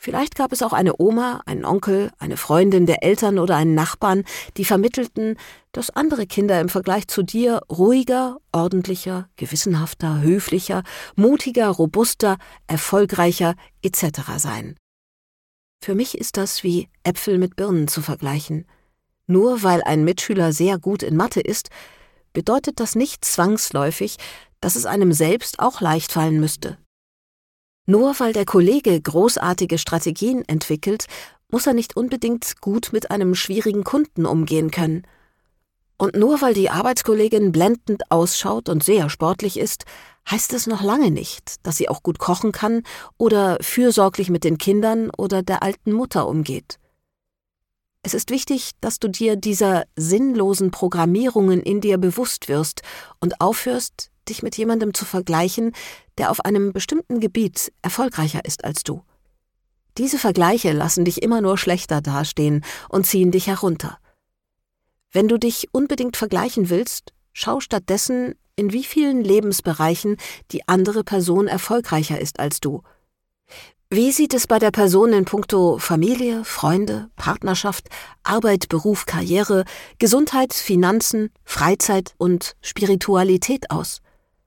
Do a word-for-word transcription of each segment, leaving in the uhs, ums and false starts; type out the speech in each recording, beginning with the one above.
Vielleicht gab es auch eine Oma, einen Onkel, eine Freundin der Eltern oder einen Nachbarn, die vermittelten, dass andere Kinder im Vergleich zu dir ruhiger, ordentlicher, gewissenhafter, höflicher, mutiger, robuster, erfolgreicher et cetera seien. Für mich ist das wie Äpfel mit Birnen zu vergleichen. Nur weil ein Mitschüler sehr gut in Mathe ist, bedeutet das nicht zwangsläufig, dass es einem selbst auch leicht fallen müsste. Nur weil der Kollege großartige Strategien entwickelt, muss er nicht unbedingt gut mit einem schwierigen Kunden umgehen können. Und nur weil die Arbeitskollegin blendend ausschaut und sehr sportlich ist, heißt es noch lange nicht, dass sie auch gut kochen kann oder fürsorglich mit den Kindern oder der alten Mutter umgeht. Es ist wichtig, dass du dir dieser sinnlosen Programmierungen in dir bewusst wirst und aufhörst, dich mit jemandem zu vergleichen, der auf einem bestimmten Gebiet erfolgreicher ist als du. Diese Vergleiche lassen dich immer nur schlechter dastehen und ziehen dich herunter. Wenn du dich unbedingt vergleichen willst, schau stattdessen, in wie vielen Lebensbereichen die andere Person erfolgreicher ist als du. Wie sieht es bei der Person in puncto Familie, Freunde, Partnerschaft, Arbeit, Beruf, Karriere, Gesundheit, Finanzen, Freizeit und Spiritualität aus?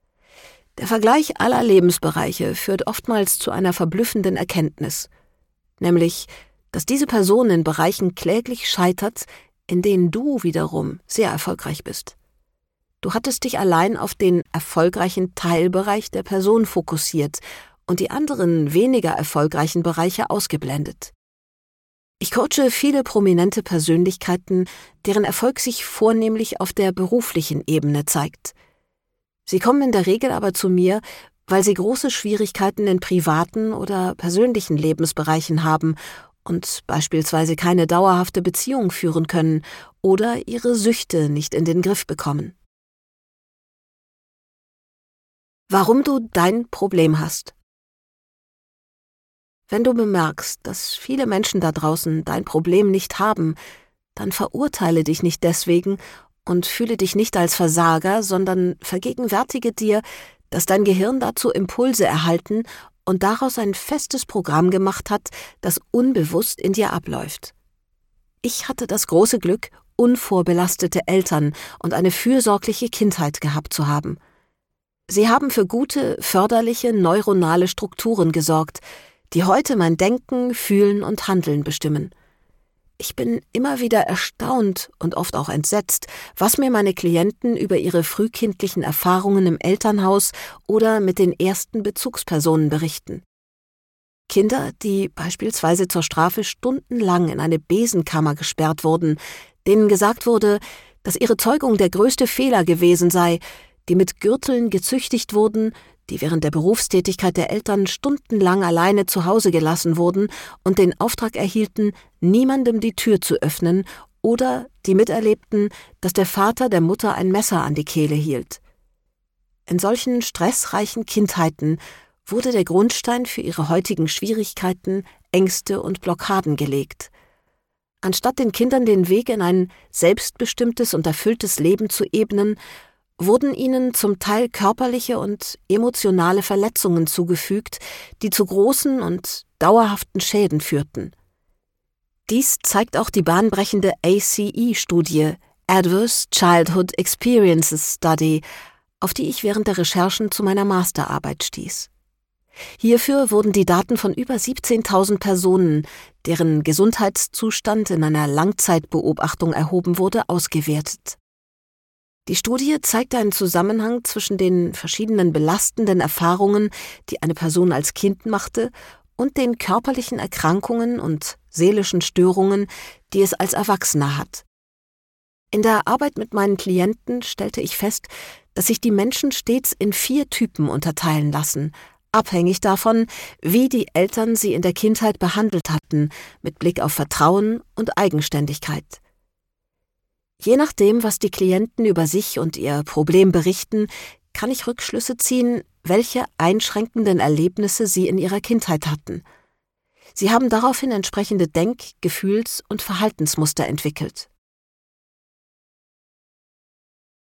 Der Vergleich aller Lebensbereiche führt oftmals zu einer verblüffenden Erkenntnis, nämlich, dass diese Person in Bereichen kläglich scheitert, in denen du wiederum sehr erfolgreich bist. Du hattest dich allein auf den erfolgreichen Teilbereich der Person fokussiert und die anderen weniger erfolgreichen Bereiche ausgeblendet. Ich coache viele prominente Persönlichkeiten, deren Erfolg sich vornehmlich auf der beruflichen Ebene zeigt. Sie kommen in der Regel aber zu mir, weil sie große Schwierigkeiten in privaten oder persönlichen Lebensbereichen haben und beispielsweise keine dauerhafte Beziehung führen können oder ihre Süchte nicht in den Griff bekommen. Warum du dein Problem hast. Wenn du bemerkst, dass viele Menschen da draußen dein Problem nicht haben, dann verurteile dich nicht deswegen und fühle dich nicht als Versager, sondern vergegenwärtige dir, dass dein Gehirn dazu Impulse erhalten und daraus ein festes Programm gemacht hat, das unbewusst in dir abläuft. Ich hatte das große Glück, unvorbelastete Eltern und eine fürsorgliche Kindheit gehabt zu haben. Sie haben für gute, förderliche neuronale Strukturen gesorgt, die heute mein Denken, Fühlen und Handeln bestimmen. Ich bin immer wieder erstaunt und oft auch entsetzt, was mir meine Klienten über ihre frühkindlichen Erfahrungen im Elternhaus oder mit den ersten Bezugspersonen berichten. Kinder, die beispielsweise zur Strafe stundenlang in eine Besenkammer gesperrt wurden, denen gesagt wurde, dass ihre Zeugung der größte Fehler gewesen sei, die mit Gürteln gezüchtigt wurden, die während der Berufstätigkeit der Eltern stundenlang alleine zu Hause gelassen wurden und den Auftrag erhielten, niemandem die Tür zu öffnen, oder die miterlebten, dass der Vater der Mutter ein Messer an die Kehle hielt. In solchen stressreichen Kindheiten wurde der Grundstein für ihre heutigen Schwierigkeiten, Ängste und Blockaden gelegt. Anstatt den Kindern den Weg in ein selbstbestimmtes und erfülltes Leben zu ebnen, wurden ihnen zum Teil körperliche und emotionale Verletzungen zugefügt, die zu großen und dauerhaften Schäden führten. Dies zeigt auch die bahnbrechende A C E-Studie Adverse Childhood Experiences Study, auf die ich während der Recherchen zu meiner Masterarbeit stieß. Hierfür wurden die Daten von über siebzehntausend Personen, deren Gesundheitszustand in einer Langzeitbeobachtung erhoben wurde, ausgewertet. Die Studie zeigt einen Zusammenhang zwischen den verschiedenen belastenden Erfahrungen, die eine Person als Kind machte, und den körperlichen Erkrankungen und seelischen Störungen, die es als Erwachsener hat. In der Arbeit mit meinen Klienten stellte ich fest, dass sich die Menschen stets in vier Typen unterteilen lassen, abhängig davon, wie die Eltern sie in der Kindheit behandelt hatten, mit Blick auf Vertrauen und Eigenständigkeit. Je nachdem, was die Klienten über sich und ihr Problem berichten, kann ich Rückschlüsse ziehen, welche einschränkenden Erlebnisse sie in ihrer Kindheit hatten. Sie haben daraufhin entsprechende Denk-, Gefühls- und Verhaltensmuster entwickelt.